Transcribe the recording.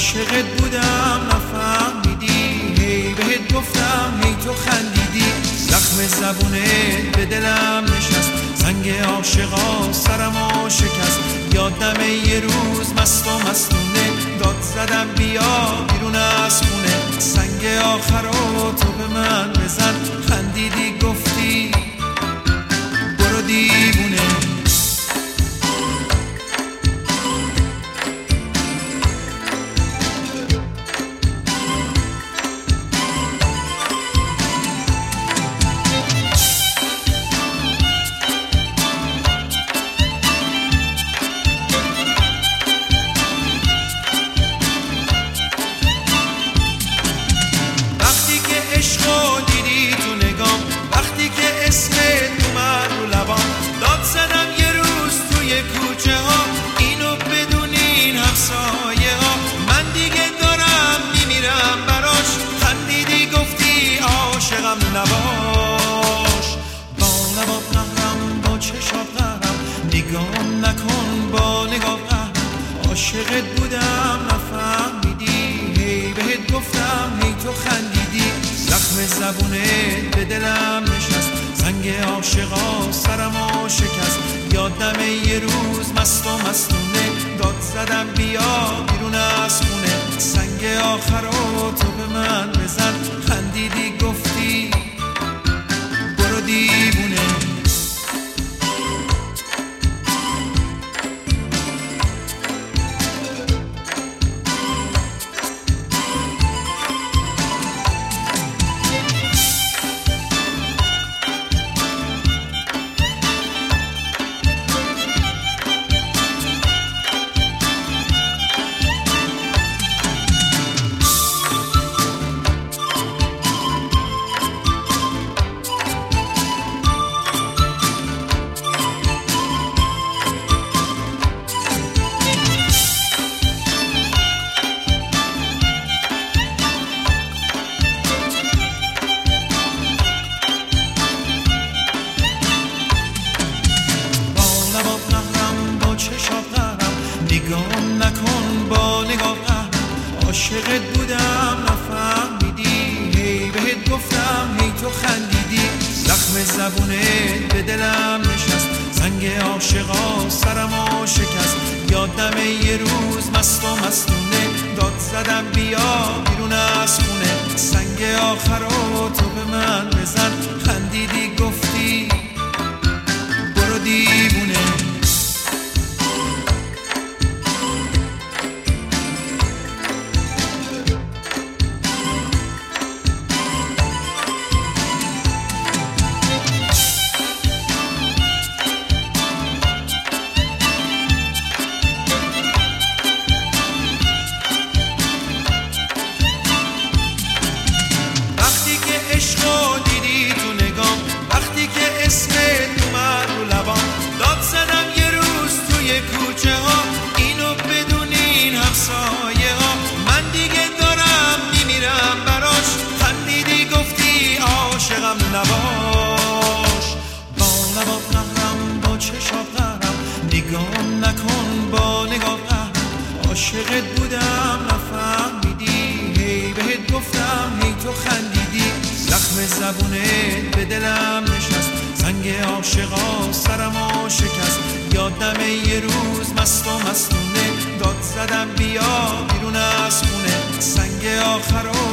عاشقت بودم نفهمیدی، هی بهت گفتم هی تو خندیدی. زخم زبونت به دلم نشست، زنگ عاشقا سرمو شکست. یادم یه روز مست و مستونه، داد زدم بیا بیرون از خونه. سنگ آخرو تو به من بزن، خندیدی گفتی برو دیوونه. عشقو دیدی تو نگام، وقتی که اسمت اومد رو لبام. داد زدم یه روز توی کوچه ها، اینو بدونین همسایه ها. من دیگه دارم میمیرم براش، خندیدی گفتی عاشقم نباش. با لبات قهرم با چشات قهرم، نگام نکن با نگاه قهرم. عاشقت بودم نفهمیدی، هی بهت گفتم هی تو خندیدی. زخم زبونت به دلم نشست، زنگ عاشقا سرمو شکست. یادم یه روز مست و مستونه، داد زدم بیا بیرون از خونه. سنگ آخرو تو به من بزن، خندیدی گفتی برو دیوونه. نگام نکن با نگاه قهرم. عاشقت بودم نفهمیدی، هی بهت گفتم هی تو خندیدی. زخم زبونت به دلم نشست، زنگ عاشقا سرمو شکست. یادم یه روز مست و مستونه، داد زدم بیا بیرون از خونه. سنگ آخرو تو به من بزن، خندیدی گفتی برو دیوونه. عشقو دیدی تو نگام، وقتی که اسمت اومد رو لبام. داد زدم یه روز توی کوچه ها، اینو بدونین همسایه ها. من دیگه دارم میمیرم براش، خندیدی گفتی عاشقم نباش. با لبات قهرم با چشات قهرم، نگام نکن با نگاه قهرم. عاشقت بودم نفهمیدی، هی بهت گفتم هی تو خندیدی. زخم زبونت به دلم نشست، زنگ عاشقا سرمو شکست. یادم یه روز مست و مستونه، داد زدم بیا بیرون از خونه. سنگ آخرو